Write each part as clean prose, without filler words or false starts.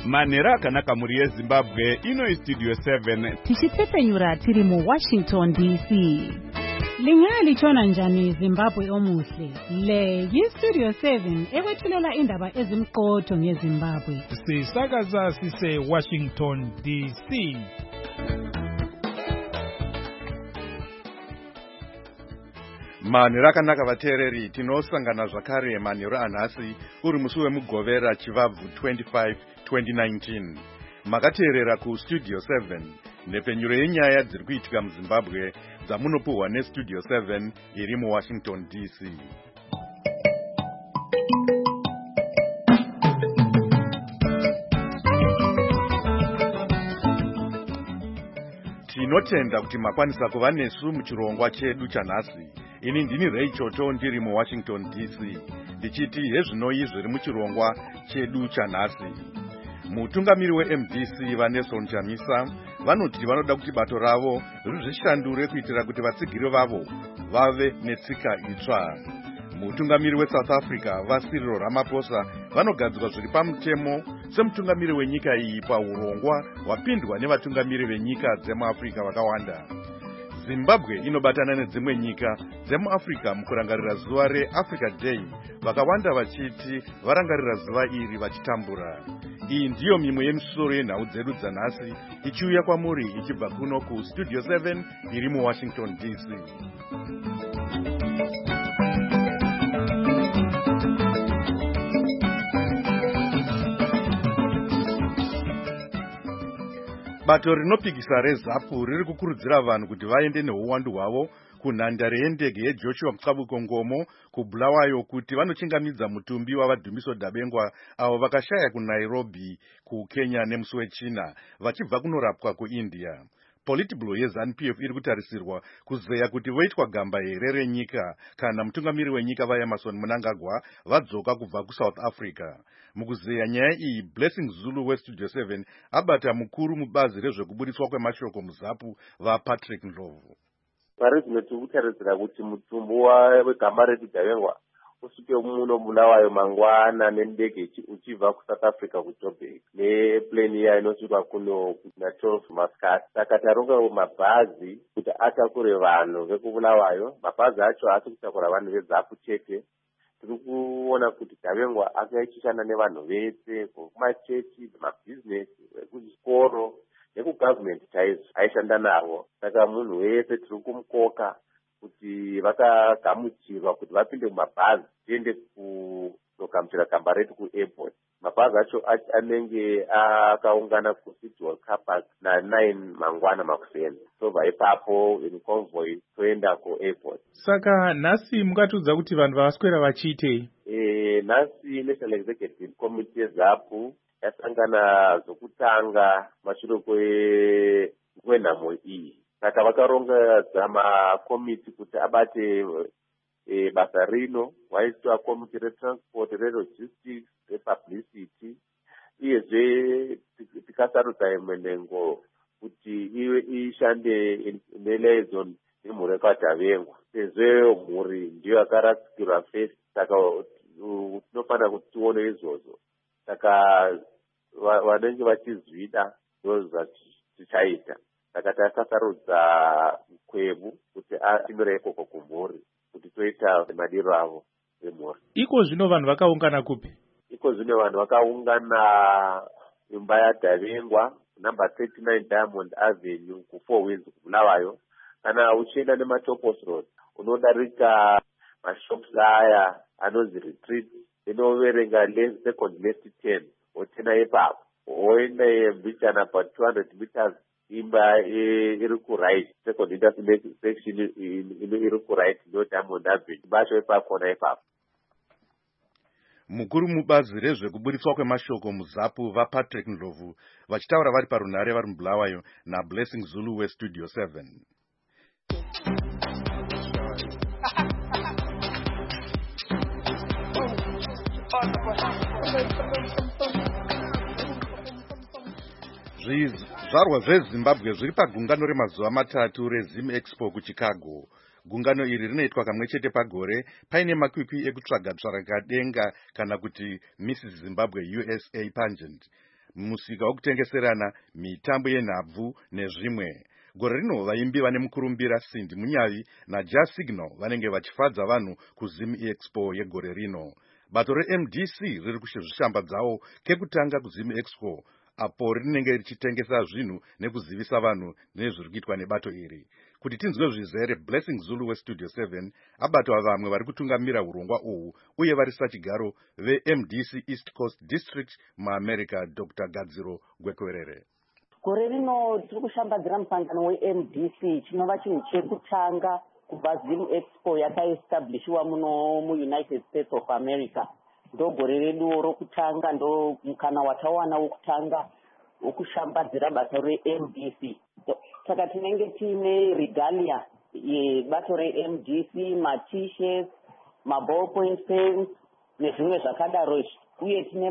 manhero akanaka muri yezimbabwe. Ino istudio 7 tichipfepenyura tiri muWashington DC. Lingaya lichona njani Zimbabwe omuhle? Le yistudio 7 ekwethulela indaba ezimqotho ngeZimbabwe. Sisakaza sise Washington DC. Manhero akanaka vateereri, tinosangana zvakare manhero anhasi uri musi wemugovera chivabvu 25 2019. Makateerera kustudio 7 nhepfenyuro yenyaya dziri kuitika muZimbabwe dzamunopuhwa nestudio 7 iri muWashington DC. Tinotenda kuti makwanisa kuva nesu muchirongwa chedu chanhasi. Ini ndini Ray Choto ndiri muWashington DC. Ndichiti hezvinoi zviri muchirongwa chedu chanhasi. Mutungamiri weMDC vaNelson Chamisa vanoti vanoda kuti bato ravo rizvishandure kuitira kuti vatsigiri vavo vave netsika itsva. Mutungamiri weSouth Africa vaCyril Ramaphosa vanogadzirwa zviri pamutemo semutungamiri wenyika iyi paurongwa hwapindwa nevatungamiri venyika dzemuAfrica vakawanda. Zimbabwe inobatana nedzimwe nyika dzemuAfrica mukurangarira zuva reAfrica Day, vakawanda vachiti varangarira zuva iri vachitambura. Iyi ndiyo mimwe yemisoro yenhau dzedu dzanhasi ichiuya kwamuri ichibva kuno kustudio 7 iri muWashington DC. Bato rinopikisa reZAPU riri kukurudzira vanhu kuti vaende neuwandu hwavo kunhandare yendege yeJoshua Mxabuko Ngomo kuBulawayo kuti vanochingamidza mutumbi wavadhumiso Dabengwa avo vakashaya kuNairobi kuKenya nemusi weChina vachibva kunorapwa kuIndia. Politbureau yeZANU-PF iri kutarisirwa kuzeya kuti voitwa gamba here renyika kana mutungamiri wenyika vaEmmerson Mnangagwa vadzoka kubva kuSouth Africa. Mukuzeya nyaya iyi, Blessing Zulu weStudio 7 abata mukuru mubazi rezvekubudiswa kwemashoko muZAPU vaPatrick Ndlovu. Parizvino tiri kutarisira kuti mutumbo wegama redu Dabengwa usuke muno Bulawayo mangwana nendege uchibva kuSouth Africa kuJoburg neplane iya inosvika kuno na12 masikati. Saka taronga mabhazi kuti atakure vanhu vekubulawayo. Mabhazi acho haasi kutakura vanhu veZAPU chete. Tiri kuona kuti Dabengwa akaishishana nevanhu vese kumachechi, mabhizinesi, ekuzvikoro nekugavhumenti chaizvo aishanda navo. Saka munhu wese tiri kumukoka kuti vakagamuchirwa kuti vapinde mumabhazi tiende kunogamuchira gamba redu kuairport. Mabhazi acho anenge akaungana kuCity Hall car park na9 mangwana makuseni. Tobva ipapo in convoy toenda kuairport. Saka nhasi mungatiudza kuti vanhu vavaswera vachiitei? Nhasi National Executive Committee yeZAPU yasangana zvokutanga mashure kwenhamo iyi. Saka vakaronga makomiti kuti abate basa rino, waitwa komiti retransport, relogistics, republicity. Iyezve tikasarudza imwe nhengo kuti iwe ishande neliaison nemhuri yakadhabengwa. Sezvo mhuri ndiyo yakarasikirwa first, saka tinofanira kuti tione izvozvo. Saka vanenge vachizvida ndozvatichaita. Saka takasarudza Mukwebu kuti atimire ikoko kumhuri kuti toita madiro avo emhuri. Iko zvino vanhu vakaungana kupi? Iko zvino vanhu vakaungana imba yaDabengwa number 39 Diamond Avenue ku4 Winds kuBulawayo. Kana uchienda nematopos road unodarika mashops aya anonzi retreat inoverenga second left 10 otena ipapo oenda mbichana pa 200 meters imba iri kuright second intersection iri kuright ndo Diamond Avenue bacho ipapo ipapo. Mukuru mubazi rezvekubudiswa kwemashoko muZAPU vaPatrick Ndlovu vachitaura vari parunhare vari muBulawayo naBlessing Zulu weStudio 7. Zvizvarwa zveZimbabwe zviri pagungano remazuva matatu reZim Expo kuChicago. Gungano iri rinoitwa kamwe chete pagore paine makwikwi ekutsvaga tsvarakadenga kana kuti Mrs Zimbabwe USA pageant. musika wekutengeserana, mitambo yenhabvu nezvimwe. Gore rino vaimbi vane mukurumbira Cindy Munyavi naJazz Signal vanenge vachifadza vanhu kuZim Expo yegore rino. Bato reMDC riri kuzvishambadzawo kekutanga kuZim Expo, apo rinenge richitengesa zvinhu nekuzivisa vanhu nezviri kuitwa nebato iri. Kuti tinzwe zvizere, Blessing Zulu weStudio 7 abatwa vamwe vari kutungamira urongwa uhu uye vari sachigaro veMDC East Coast District muAmerica, Dr. Gadziro Gwekwerere. Gore rino tiri kushambadzira musangano weMDC chinova chinhu chekutanga kubva Zim Expo yakaestablishiwa muno muUnited States of America. Ndo gore redu rokutanga, ndo mukana watawana wokutanga wokushambadzira basa reMDC. Saka tinenge tiine regalia yebato reMDC, ma-t-shirts, ma-ballpoint pens nezvimwe zvakadaro, uye tine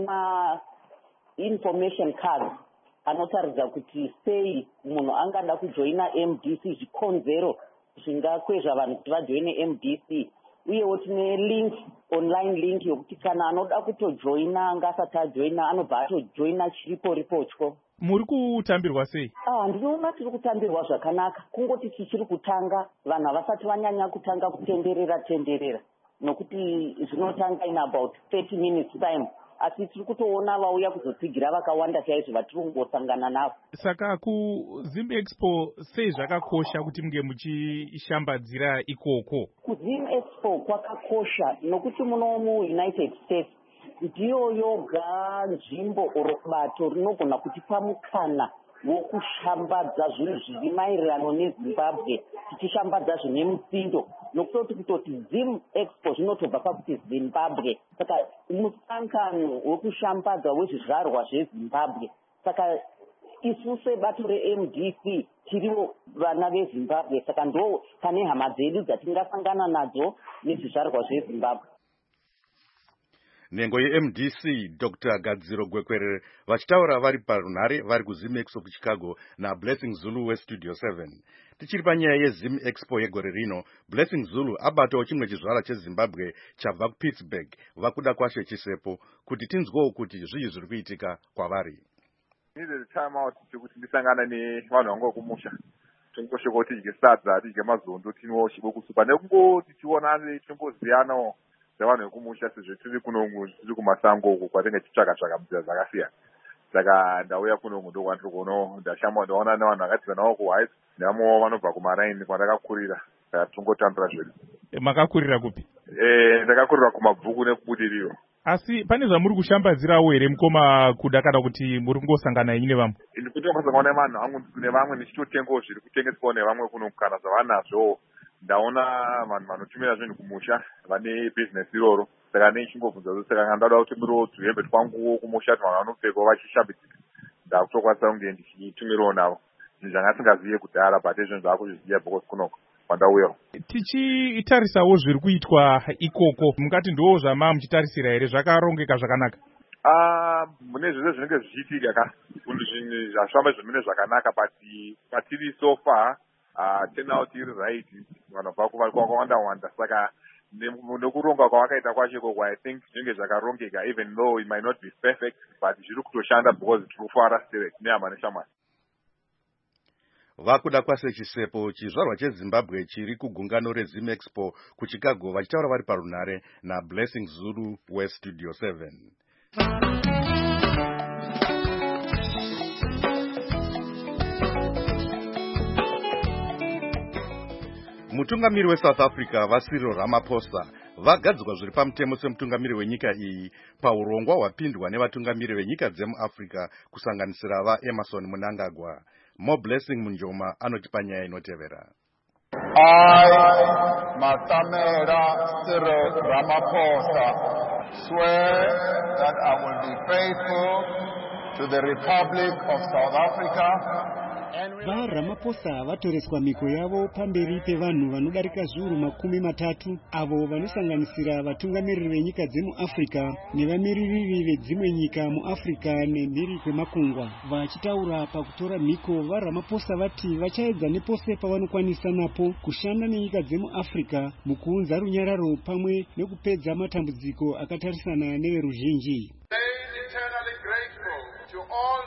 ma-information cards anotaridza kuti sei munhu angada kujoina MDC, zvikonzero zvingakwezva vanhu kuti vajoine MDC. Uyewo tine link, online link yokuti kana anoda kutojoina angasati ajoina anobva atojoina chiripo ripotyo. Muri kutambirwa sei? Ndinoona tiri kutambirwa zvakanaka. Kungoti tichiri kutanga, vanhu havasati vanyanya kutanga kutenderera nokuti zvinotanga in about 30 minutes time. Asi tiri kutoona vauya kuzotsigira vakawanda chaizvo vatiri kungosangana navo. Saka kuZim Expo sei zvakakosha kuti munge muchishambadzira ikoko? KuZim Expo kwakakosha nokuti muno muUnited States ndiyo yoga nzvimbo bato rinogona kutipa mukana wokushambadza zvinhu zviri maererano neZimbabwe, tichishambadza zvine mutsindo, nokutoti Zim Expo zvinotobva pakuti Zimbabwe. Saka musangano wokushambadza wezvizvarwa zveZimbabwe. Saka isu sebato reMDC tiriwo vana veZimbabwe, saka ndo pane hama dzedu dzatingasangana nadzo nezvizvarwa zveZimbabwe. Nhengo yeMDC Dr. Gadziro Gwekwerere vachitaura vari parunhare vari kuZim Expo kuChicago naBlessing Zulu weStudio 7. Tichiri panyaya yeZim Expo yegore rino, Blessing Zulu abatawo chimwe chizvara cheZimbabwe chabva kuPittsburgh vakuda kwashe chisepo kuti tinzwewo kuti zvii zviri kuitika kwavari. Needed a time out kuti ndisangana nevanhu vangu kumusha. Tongosvika kuti tidye sadza, tidye mazondo, tinwo chibokusupa nekungo tichionana timboziyanawo nevanhu vekumusha sezvo tiri kunongo tiri kumasango uko kwatinenge tichitsvaka nzira dzakasiyana. Saka ndauya kunongo ndo kwandiri kuonawo ndaona nevanhu vakati vanawo kuWhite nevamwewo vanobva kumaraini kwandakakurira. Saka tongotambira zvedu. Makakurira kupi? Ndakakurira kumabvuku nekubudiriro. Asi pane zvamuri kushambadzirawo here mukoma kuda kana kuti muri kungosangana inyi nevamwe? Ndikuti kwasangana nevanhu vangu nevamwe ndichitotengawo zviri kutengeswawo nevamwe kunokana zvavanazvo. Ndaona vanhu vanotumira zvinhu kumusha vane business iroro. Saka neichimbobvunza kuti saka ndada kuti muriwo tuhembe twanguwo kumusha kuti vanhu vanopfekawo vachishambidzika. Ndakutokwanisa kunge ndichitumirawo navo. Zvinhu zvanga tisingazive kudhara but izvoni zvakuzviziva because kunoko kwandauyawo. Tichitarisawo zviri kuitwa ikoko, mungati ndo zvama muchitarisira here, zvakarongeka zvakanaka? Mune zvese zvinenge zvichiitika ka zvinhu zvafamba zvimene zvakanaka patiri so far turnout iri right, vanhu vabva kwakawanda. Saka nekuronga kwavakaita kwacho ikoko I think zvinenge zvakarongeka, even though it might not be perfect but zviri kutoshanda because tiri kufara still nehama neshamwari. Vakuda kwase chisepo chizvarwa cheZimbabwe chiri kugungano reZim Expo kuChicago vachitaura vari parunhare naBlessing Zulu weStudio 7. Mutungamiri weSouth Africa vaCyril Ramaphosa vagadzwa zviri pamutemo semutungamiri wenyika iyi paurongwa hwapindwa nevatungamiri venyika dzemuAfrica kusanganisira vaEmmerson Mnangagwa. Blessing Munjoma anotipa nyaya inotevera. I, Matamela Cyril Ramaphosa, swear that I will be faithful to the Republic of South Africa. VaRamaphosa vatoreswa miko yavo pamberi pevanhu vanodarika zviuru 30 avo vanosanganisira vatungamiriri venyika dzemuAfrica nevamiririri vedzimwe nyika muAfrica nemhiri kwemakungwa. Vachitaura pakutora mhiko, vaRamaphosa vati vachaedza nepose pavanokwanisa napo kushanda nenyika dzemuAfrica mukuunza runyararo pamwe nekupedza matambudziko akatarisana neveruzhinji. Eternally grateful to all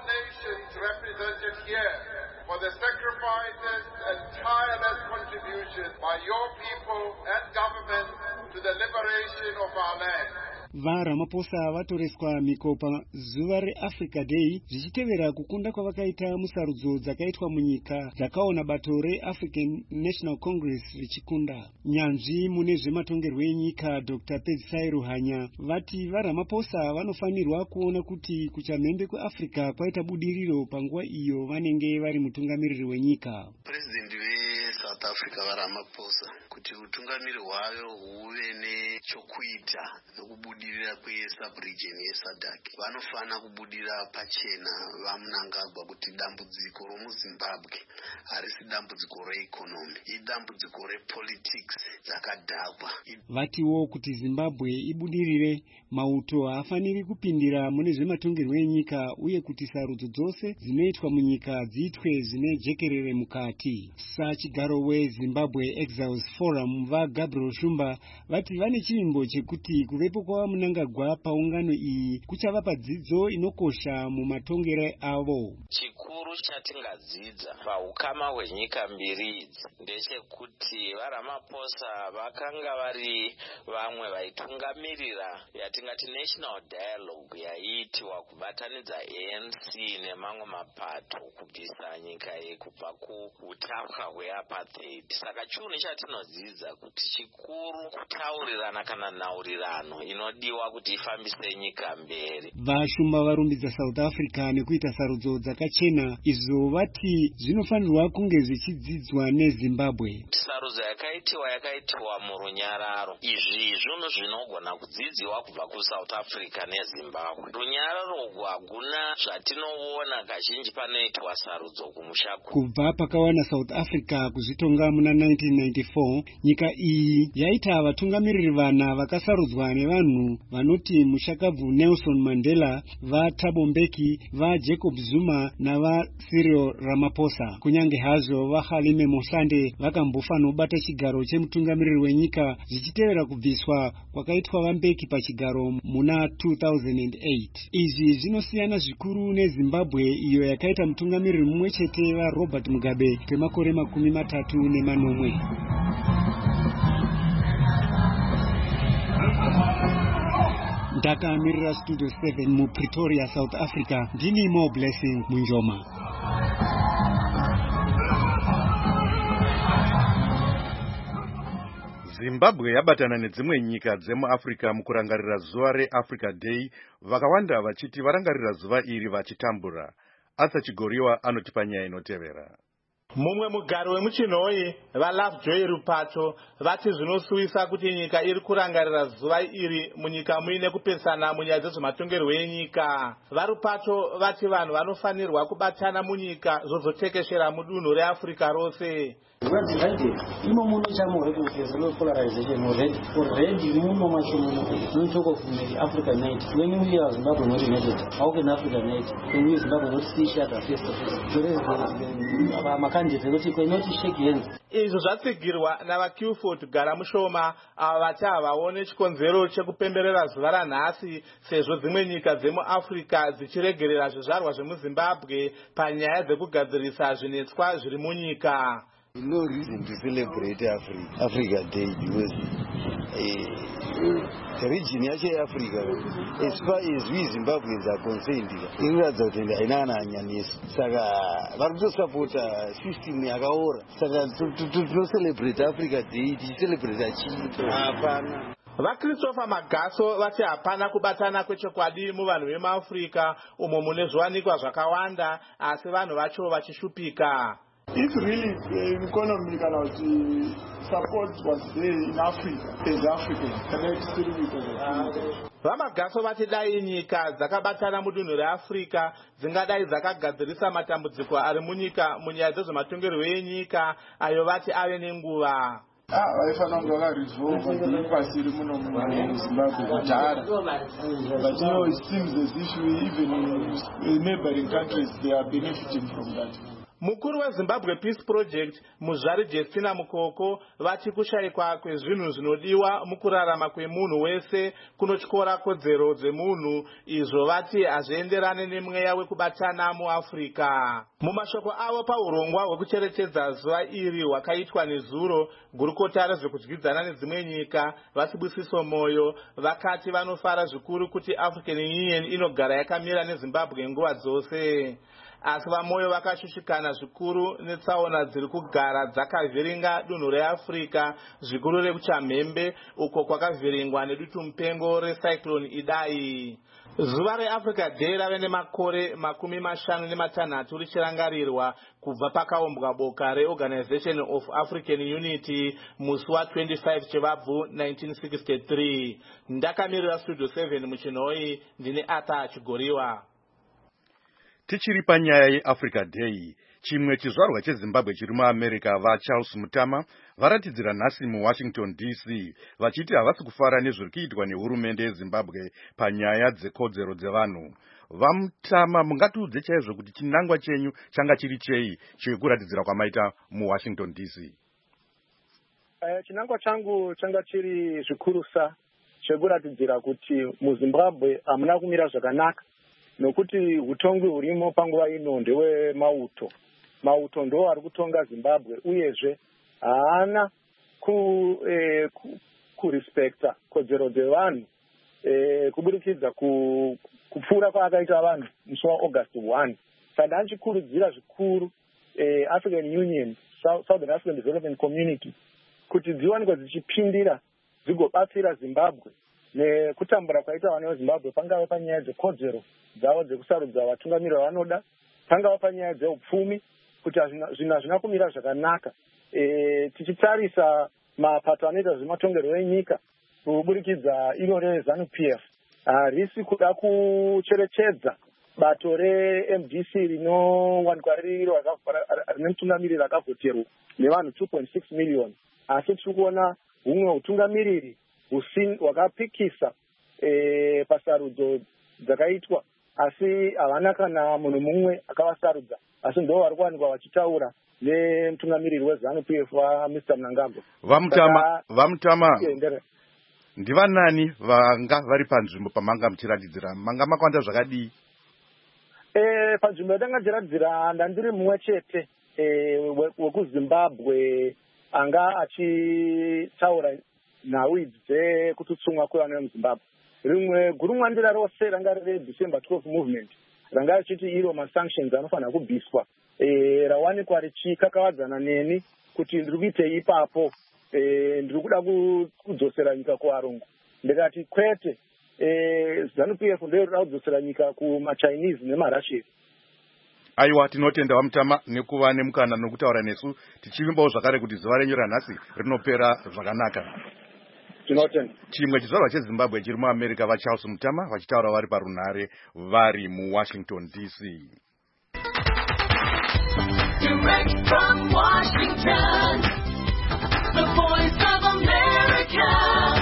contribution by your people and government to the liberation of our land. VaRamaphosa vatoreswa mikopa zuva reAfrica Day zvichitevera kukunda kwavakaita musarudzo dzakaitwa munyika dzakaona bato reAfrican National Congress richikunda. Nyanzvi mune zvematongerwo enyika Dr. Pedzisai Ruhanya vati vaRamaphosa vanofanirwa kuona kuti kuchamhembe kweAfrica kwaita budiriro panguva iyo vanenge vari mutungamiriri wenyika. President South Africa vaRamaphosa kuti utungamiri hwayo huve nechokuita nokubudirira kwe-sub-region yeSADC vanofana kubudira pachena vaMnangagwa kuti dambudziko romuZimbabwe harisi dambudziko reeconomy, idambudziko repolitics dzakadhakwa. Vatiwo kuti Zimbabwe ibudirire mauto haafaniri kupindira mune zvematongerwo enyika uye kuti sarudzo dzose dzinoitwa munyika dziitwe zvine jekerere mukati. Sachigaro weZimbabwe Exiles Forum vaGabriel Shumba vati vane chivimbo chekuti kuvepo kwaMnangagwa paungano iyi kuchavapa dzidzo inokosha mumatongere avo. Chikuru chatingadzidza paukama hwenyika mbiri idzi ndechekuti vaRamaphosa vakanga vari vamwe vaitungamirira yatingati national dialogue yaiitwa kubatanidza ANC nemamwe mapato kubvisa nyika iyi kubva kuutapwa hweapartheid. Saka chinhu chatinodzidza kuti chikuru kutaurirana kana nhaurirano inodiwa kuti ifambise nyika mberi. Vashumba varumbidza South Africa nekuita sarudzo dzakachena izvo vati zvinofanirwa kunge zvichidzidzwa neZimbabwe. Sarudzo yakaitwa murunyararo. Izvi zvinhu zvinogona kudzidziwa kubva kuSouth Africa neZimbabwe. Runyararo urwu hakuna zvatinoona kazhinji panoitwa sarudzo kumusha. Kubva pakawana South Africa kuzvitonga muna 1994, nyika iyi yaita vatungamiriri vana vakasarudzwa nevanhu vanoti mushakabvu Nelson Mandela, vaThabo Mbeki, vaJacob Zuma navaCyril Ramaphosa. Kunyange hazvo vaHalime Mosande vakambofa nobata chigaro chemutungamiriri wenyika zvichitevera kubviswa kwakaitwa vaMbeki pachigaro muna 2008. Izvi zvinosiyana zvikuru neZimbabwe iyo yakaita mutungamiriri mumwe chete vaRobert Mugabe kwemakore 34. Ndakamirira Studio 7 muPretoria, South Africa. Ndini Mo Blessing Munjoma. Zimbabwe yabatana nedzimwe nyika dzemuAfrica mukurangarira zuva reAfrica Day, vakawanda vachiti varangarira zuva iri vachitambura. Asa Chigoriwa anotipa nyaya inotevera. Mumwe mugari wemuchinhoyi vaLovejoy Rupato vati zvinosuwisa kuti nyika iri kurangarira zuva iri munyika muine kupesana munyaya dzezvematongerwo enyika. VaRupato vati vanhu vanofanirwa kubatana munyika zvozotekeshera mudunhu reAfrica rose. We are divided. Imo muno chamo there's a lot of polarization already. Muno mashomo. Don't talk of the African night. When we are Zimbabwe not united, how can Africa night? When we Zimbabwe not see each other face to face. So there is the makandidate not shake hands. Izvo zvatsigirwa navaCuford Gara Mushoma ava vati havaone chikonzero chekupemberera zuva ranhasi sezvo dzimwe nyika dzemuAfrica dzichiregerera zvizvarwa zvemuZimbabwe panyaya dzekugadzirisa zvinetswa zviri munyika. No reason to celebrate Africa Day because the region of Africa, as far as we Zimbabweans are concerned, inoratidza kuti haina anyanisi. Saka vari kutosapota system yakaora. Saka tino-celebrate Africa Day, tichicelebrate chii? Hapana. VaChristopher Magaso vati hapana kubatana kwechokwadi muvanhu vemuAfrica umo mune zviwanikwa zvakawanda asi vanhu vacho vachishupika. If really economy cannot support what's there in Africa, as Africans, connect still with VaMagaso vati dai nyika dzakabatana mudunhu reAfrica dzingadai dzakagadzirisa matambudziko ari munyika munyaya dzezvematongerwo enyika ayo vati ave nenguva. Vaifana kunge vakaresolva pasi iri muno muZimbabwe kudhara. But it seems as if even in neighboring countries they are benefiting from that. Mukuru weZimbabwe Peace Project Muzvari Justina Mukoko vati kushayikwa kwezvinhu zvinodiwa mukurarama kwemunhu wese kunotyora kodzero dzemunhu, izvo vati hazvienderane nemweya wekubatana muAfrica. Mumashoko avo paurongwa hwekucherechedza zuva iri hwakaitwa nezuro, gurukota rezvekudyidzana nedzimwe nyika vaSibusiso Moyo vakati vanofara zvikuru kuti African Union inogara yakamira neZimbabwe nguva dzose. Asi vaMoyo vakashushikana zvikuru netsaona dziri kugara dzakavhiringa dunhu reAfrica, zvikuru rekuChamhembe uko kwakavhiringwa nedutu mupengo recyclone Idai. Zuva reAfrica Day rave nemakore 56 richirangarirwa kubva pakaumbwa boka reOrganization of African Unity musi wa25 Chivabvu 1963. Ndakamirira Studio 7 muchinoi, ndine Ata Chigoriwa. Tichiri panyaya yeAfrica Day, chimwe chizvarwa cheZimbabwe chiri muAmerica vaCharles Mutama varatidzira nhasi muWashington DC vachiti havasi kufara nezviri kuitwa nehurumende yeZimbabwe panyaya dzekodzero dzevanhu. VaMutama, mungatiudze chaizvo kuti chinangwa chenyu changa chiri chei chekuratidzira kwamaita muWashington DC? Chinangwa changu changa chiri zvikurusa chekuratidzira kuti muZimbabwe hamuna kumira zvakanaka, nokuti hutongi hurimo panguva ino ndewe mauto ndo ari kutonga Zimbabwe, uyezve haana kurespekta kodzero dzevanhu kuburikidza kupfuura kwaakaita vanhu musi waAugust 1. Saka anchikurudzira zvikuru African Union, Southern African Development Community kuti dziwanikwa dzichipindira dzigobatsira Zimbabwe nekutambura kwaita vana veZimbabwe, pangave panyaya dzekodzero dzavo dzekusarudza vatungamiri vanoda, pangave panyaya dzeupfumi, kuti zvinhu hazvina kumira zvakanaka. Tichitarisa mapato anoita zvematongerwo enyika kuburikidza iro reZANU-PF harisi kuda kucherechedza bato reMDC rinowanikwa riri rine mutungamiriri akavhoterwa nevanhu 2.6 million, asi tiri kuona humwe utungamiriri hwakapikisa pasarudzo dzakaitwa, asi havana kana munhu mumwe akavasarudza, asi ndo vari kuwanikwa vachitaura nemutungamiriri weZANU-PF Mr. Mnangagwa. Vamutama, ndivanani vanga vari panzvimbo pamanga muchiratidzira? Manga makwanda zvakadii? Panzvimbo yatanga tichiratidzira ndandiri mumwe chete wekuZimbabwe anga achitaura nhau idzi dzekututsumwa kwevana vemuZimbabwe. Rimwe gurumwandira rose ranga riri December 12 movement ranga richiti iro masanctions anofanira kubviswa, rawanikwa richikakavadzana neni kuti ndiri kuitei ipapo, ndiri kuda kudzosera nyika kuvarungu. Ndikati kwete, ZANU-PF ndoyo rinoda kudzosera nyika kumaChinese nemaRussia. Aiwa, tinotenda Vamutama nekuva nemukana nokutaura nesu, tichivimbawo zvakare kuti zuva renyu ranhasi rinopera zvakanaka. Chimwe chizvarwa cheZimbabwe chiri muAmerica vaCharles Mutama vachitaura vari parunhare vari muWashington DC. Direct from Washington, the voice of America,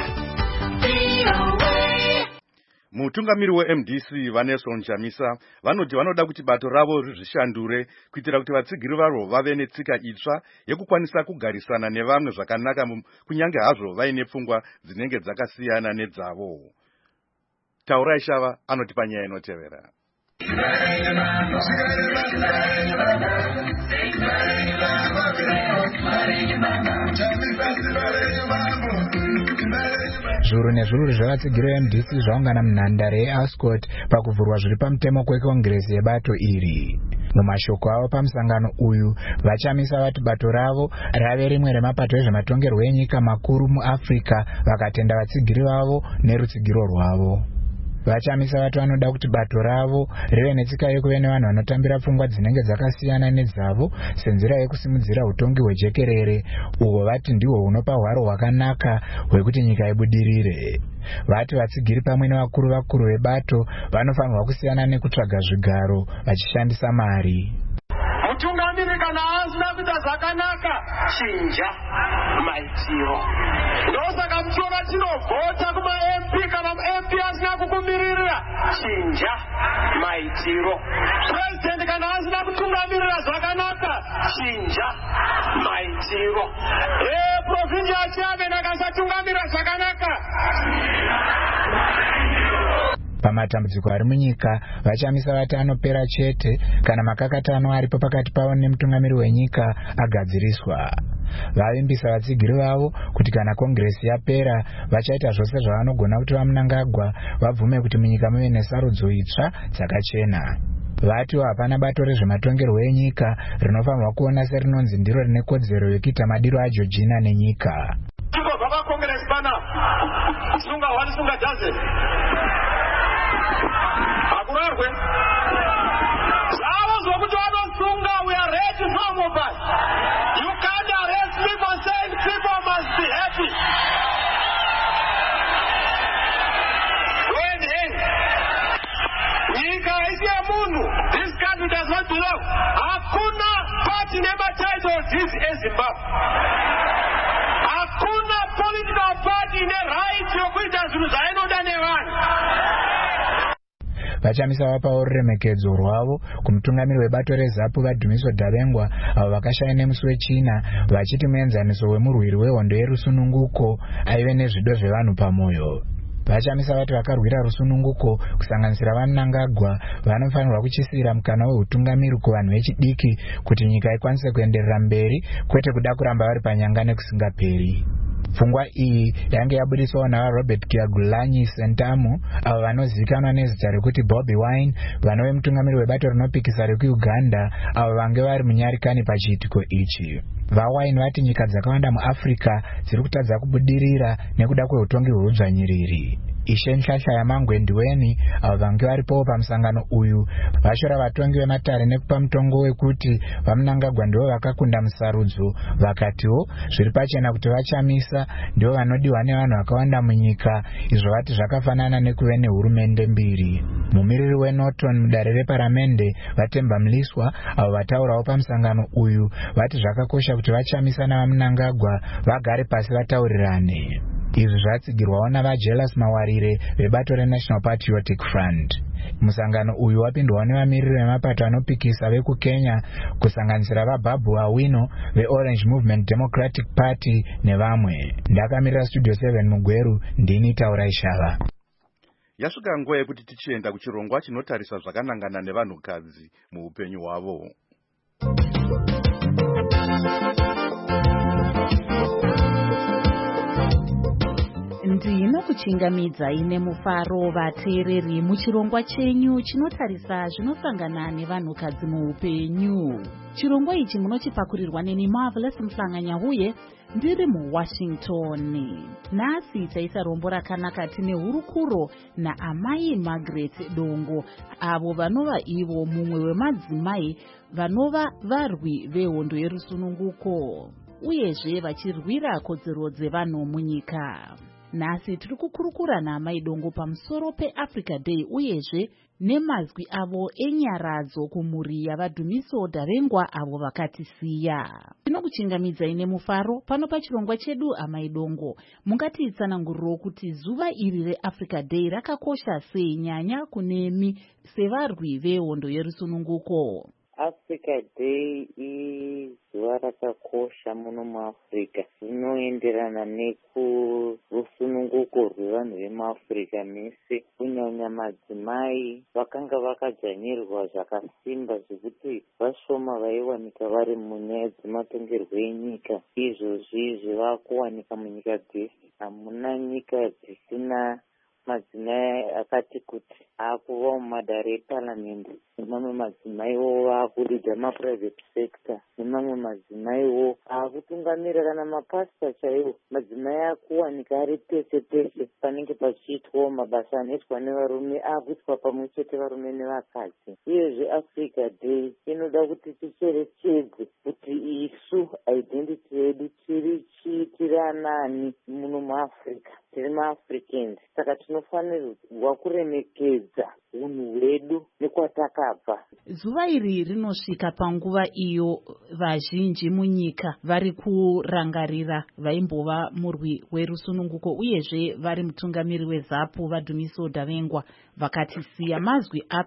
VOA. Mutungamiri weMDC Vanelson Chamisa vanoti vanoda kuti bato ravo rizvishandure kuitira kuti vatsigiri varo vave netsika itsva yekukwanisa kugarisana nevamwe zvakanaka, kunyange hazvo vaine pfungwa dzinenge dzakasiyana nedzavo. Taurai Shava anoti panyaya inotevera. Zviuru nezviuru zvevatsigiri veMDC zvaungana munhandare yeAscot pakuvhurwa zviri pamutemo kwekongresi yebato iri. Mumashoko avo pamusangano uyu, vaChamisa vati bato ravo rave rimwe remapato ezvematongerwo enyika makuru muAfrica, vakatenda vatsigiri vavo nerutsigiro rwavo. VaChamisa vati vanoda kuti bato ravo rive netsika yekuve nevanhu vanotambira pfungwa dzinenge dzakasiyana nedzavo senzira yekusimudzira utongi hwejekerere, uhwo vati ndihwo hunopa hwaro hwakanaka hwekuti nyika ibudirire. Vati vatsigiri pamwe nevakuru vebato vanofanirwa kusiyana nekutsvaga zvigaro vachishandisa mari. Mutungamiri kana asina kuita zvakanaka, chinja maitiro. Ndosaka mutora chinovhota kuma MP kana MP asina kukumirira, chinja maitiro. maitiro. President kana asina kutungamirira zvakanaka, chinja maitiro. Province yaChabe akasatungamira zvakanaka. Pamatambudziko ari munyika, vachamisa vatanopera chete kana makakatano aripo pakati pavo nemutungamiri wenyika agadziriswa. Vavimbisa vatsigiri vavo kuti kana kongresi yapera vachaita zvose zvavanogona kuti vaMnangagwa vabvume kuti munyika muve nesarudzo itsva dzakachena. Vatiwo hapana bato rezvematongerwo enyika rinofanirwa kuona serinonzi ndiro rine kodzero yekuita madiro aJoojina nenyika. Tibva pakongresi pana sunga wani sunga jaze akurarwe zvavo zvokuti vanosunga. We are ready to mobilize. You can't arrest people saying people must be happy. When nyika haisi yemunhu. This country does not belong. Hakuna party nema title this eZimbabwe. Hakuna political party ine right yokuita zvinhu zvainoda nevanhu. Vachamisa vapawo ruremekedzo rwavo kumutungamiri webato reZAPU vaDhumiso Dabengwa avo vakashaya nemusi weChina vachiti muenzaniso wemurwiri wehondo yerusununguko aive nezvido zvevanhu pamoyo. Vachamisa vati vakarwira rusununguko kusanganisira vaMnangagwa vanofanirwa kuchisira mukana wehutungamiri kuvanhu vechidiki kuti nyika ikwanise kuenderera mberi kwete kuda kuramba vari panyanga nekusingaperi. Pfungwa iyi yange yabudiswawo naVaRobert Kyagulanyi Sentamu avo vanozivikanwa nezita rekuti Bobi Wine, vanove mutungamiri webato rinopikisa rekuUganda avo vange vari munyarikani pachiitiko ichi. VaWine vati nyika dzakawanda muAfrica dziri kutadza kubudirira nekuda kweutongi hweudzvanyiriri. Ishe Nhlahla Yamangwe Ndiweni avo vange varipowo pamusangano uyu vashora vatongi vematare nekupa mutongo wekuti vaMnangagwa ndivo vakakunda musarudzo, vakatiwo zviri pachena kuti vachamisa ndivo vanodiwa nevanhu vakawanda munyika, izvo vati zvakafanana nekuve nehurumende mbiri. Mumiriri weNorton mudare reparamende Vatemba Mliswa avo vataurawo pamusangano uyu vati zvakakosha kuti vachamisa navaMnangagwa vagare pasi vataurirane. Izvi zvatsigirwawo navaJealous Mawarire vebato reNational Patriotic Front. Musangano uyu wapindwawo nevamiriri vemapato anopikisa vekuKenya kusanganisira vaBabu Awino veOrange Movement Democratic Party nevamwe. Ndakamirira Studio 7 Mugweru, ndini Taurai Shava. Yasvika nguva yekuti tichienda kuchirongwa chinotarisa zvakanangana nevanhukadzi muupenyu hwavo. Ndinokuchingamidzai nemufaro vateereri muchirongwa chenyu chinotarisa zvinosangana nevanhukadzi muupenyu. Chirongwa ichi munochipakurirwa neni Marvelous Mhlanganya ndiri muWashington. Nhasi taisa rombo rakanaka tine hurukuro naamai Margaret Dongo avo vanova ivo mumwe wemadzimai vanova varwi vehondo yerusununguko uyezve vachirwira kodzero dzevanhu munyika. Nhasi tiri kukurukura naamai Dongo pamusoro peAfrica Day uyezve nemazwi avo enyaradzo kumhuri yavaDhumiso Dabengwa avo vakatisiya. Tinokuchingamidzai nemufaro pano pachirongwa chedu amai Dongo. Mungatitsananguriro kuti zuva iri reAfrica Day rakakosha sei nyanya kunemi sevarwi vehondo yerusununguko? Africa Day izuva rakakosha muno muAfrica. Rinoenderana nekurusununguko rwevanhu vemuAfrica mese, kunyanya madzimai vakanga vakadzvanyirwa zvakasimba zvekuti vashoma vaiwanika vari munyaya dzematongerwo enyika. Izvozvi zvivakuwanika munyika dzese. Hamuna nyika dzisina madzimai akati kuti akuva mumadare eparamende, nemamwe madzimaiwo akurida maprivate sector, nemamwe madzimaiwo akutungamira kana mapasita chaiwo. Madzimai akuwanika ari pese pese panenge pachiitwawo mabasa anoitwa nevarume akuitwa pamwe chete varume nevakadzi. Uyezve Africa Day inoda kuti ticherechedze kuti isu identity yedu tiri anani muno muAfrica, tiri maAfricans. Saka tinofanirwa kuremekedza unhu hwedu nekwatakabva. Zuva iri rinosvika panguva iyo vazhinji munyika vari kurangarira vaimbova murwi werusununguko uyezve vari mutungamiri weZAPU vaDhumiso Dabengwa vakatisiya. Mazwi api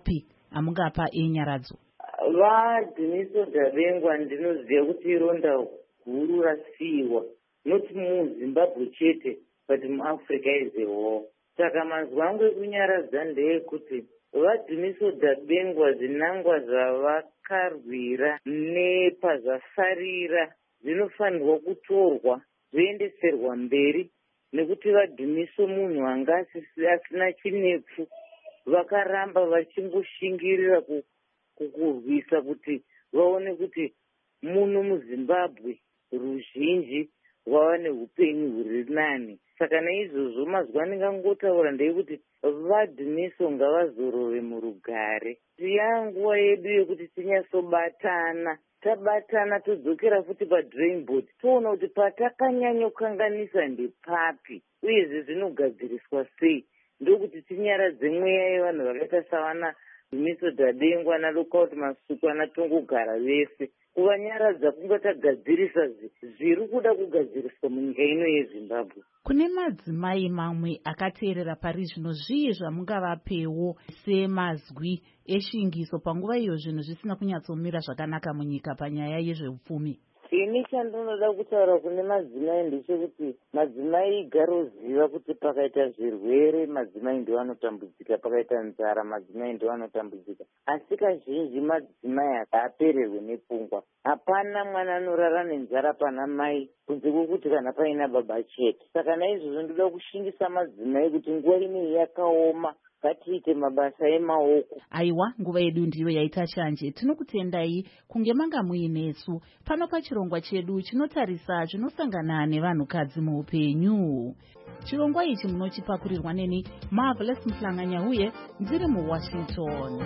amungapa enyaradzo? Vadhiniso Dabengwa ndinoziva kuti ironda guru rasiiwa, not muZimbabwe chete but muAfrica as a whole. Saka mazwi angu ekunyaradza ndeyekuti vadhiniso Dabengwa zvinangwa zvavakarwira nepazvasarira zvinofanirwa kutorwa zvoendeserwa mberi, nekuti vadhiniso munhu anga asina chinepfu vakaramba vachimboshingirira kurwisa kuti vaone kuti muno muZimbabwe ruzhinji vava neupenyu huri nani. Saka naizvozvo mazwi andingangotaura ndeyekuti vadhiniso ngavazorore murugare. Yanguva yedu yekuti tinyatsobatana, tabatana todzokera futi padrawing board toona kuti patakanyanyokanganisa ndepapi uyezve zvinogadziriswa sei, ndokuti tinyaradze mweya yevanhu vakaita savana Dhiniso Dabengwa naLookout Masuku Tongogara vese, kuvanyaradza kunge tagadzirisa zviri kuda kugadziriswa munyika ino yeZimbabwe. Kune madzimai mamwe akateerera pari zvino, zvii zvamungavapewo semazwi eshingiso panguva iyo zvinhu zvisina kunyatsomira zvakanaka munyika panyaya yezveupfumi? Ini chandinoda kutaura kune madzimai ndechekuti madzimai garoziva kuti pakaita zvirwere madzimai ndovanotambudzika, pakaita nzara madzimai ndovanotambudzika. Asi kazhinji madzimai haapererwe nepfungwa. Hapana mwana anorara nenzara pana mai kunze kwokuti kana paina baba chete. Saka naizvozvo ndoda kushingisa madzimai kuti nguva inei yakaoma, ngatiite mabasa emaoko. Aiwa, nguva yedu ndiyo yaita shanje. Tinokutendai kunge manga muinesu pano pachirongwa chedu chinotarisa zvinosangana nevanhukadzi muupenyu. Chirongwa ichi munochipakurirwa neni Marvelous Mhlanganya uye ndiri muWashington.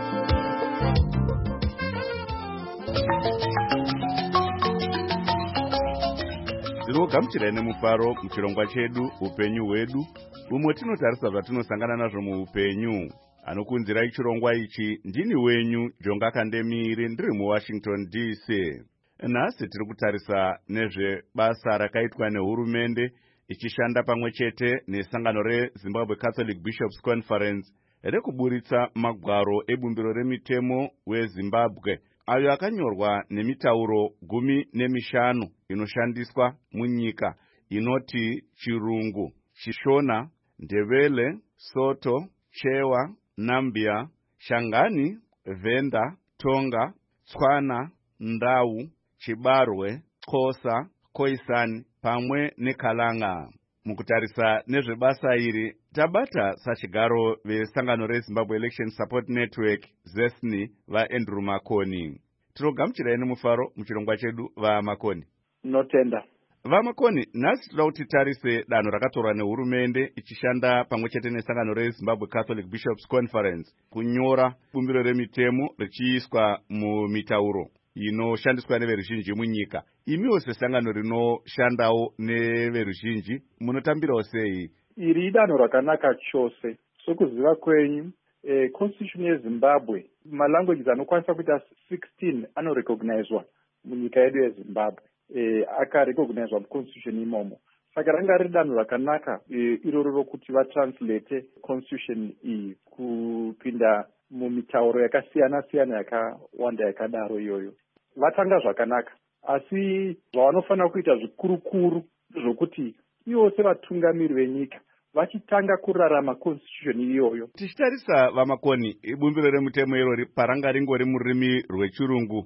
Tinogamuchirai nemufaro muchirongwa chedu upenyu hwedu, umwe tinotarisa zvatinosangana nazvo muupenyu. Anokunzirai chirongwa ichi ndini wenyu Jonga Kandemiri, ndiri muWashington DC. Nhasi tiri kutarisa nezvebasa rakaitwa nehurumende ichishanda pamwe chete nesangano reZimbabwe Catholic Bishops Conference rekuburitsa magwaro ebumbiro remitemo weZimbabwe, ayo akanyorwa nemitauro 15 inoshandiswa munyika inoti Chirungu, Chishona, Ndebele, Soto, Chewa, Nambia, Shangani, Venda, Tonga, Tswana, Ndau, Chibarwe, Xhosa, Khoisan pamwe neKhalanga. Mukutarisa nezvebasa iri tabata sachigaro vesangano reZimbabwe Election Support Network ZESNI vaAndrew Makoni. Tinogamuchirai nemufaro muchirongwa chedu vaMakoni. Notenda. VaMakoni, nhasi toda kuti tarise danho rakatorwa nehurumende ichishanda pamwe chete nesangano reZimbabwe Catholic Bishops Conference kunyora bumbiro remitemo richiiswa mumitauro inoshandiswa neveruzhinji munyika. Imiwo sesangano rinoshandawo neveruzhinji munotambirawo sei? Iri danho rakanaka chose. Sokuziva kwenyu, constitution yeZimbabwe, malanguages anokwanisa kuita 16 anorecognizwa munyika yedu yeZimbabwe. Akarecognizwa muconstitution imomo. Saka ranga riri danho rakanaka iroro rokuti vatranslate constitution iyi kupinda mumitauro yakasiyana-siyana yakawanda yakadaro iyoyo. Vatanga zvakanaka, asi zvavanofanira kuita zvikurukuru zvokuti ivo sevatungamiri venyika vachitanga kurarama constitution iyoyo. Tichitarisa vaMakoni, bumbiro remitemo irori paranga ringori mururimi rwechirungu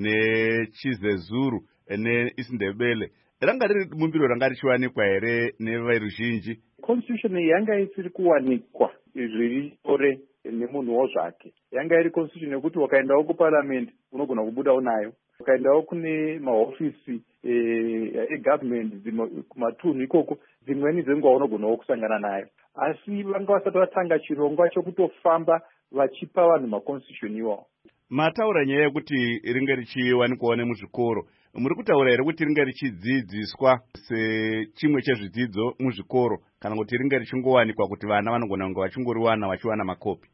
nechizezuru neisindebele, ranga riri bumbiro ranga richiwanikwa here neveruzhinji? Constitution yanga isiri kuwanikwa zviri ore nemunhuwo zvake. Yanga iri constitution yekuti wakaendawo kuparliament unogona kubudawo nayo, ukaendawo kune mahofisi egovernment kumatunhu ikoko dzimweni dzenguva unogonawo kusangana nayo. Asi vanga vasati vatanga chirongwa chokutofamba vachipa vanhu maconstitution iwawo. Mataura nyaya yekuti ringe richiwanikwawo nemuzvikoro. Muri kutaura here kuti ringe richidzidziswa sechimwe chezvidzidzo muzvikoro kana kuti ringe richingowanikwa kuti vana vanogona kunge vachingoriwana vachiwana makopi?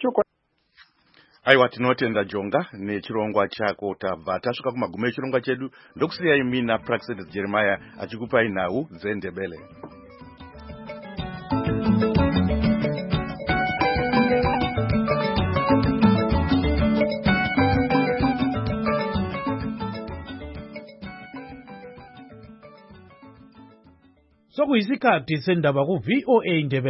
Aiwa, tinotenda Jonga nechirongwa chako. Tabva tasvika kumagumo echirongwa chedu, ndokusiyai mina Praxedis Jeremiah achikupai nhau dzeNdebele. sekuyisikhathi sendaba ku-VOA Ndebele.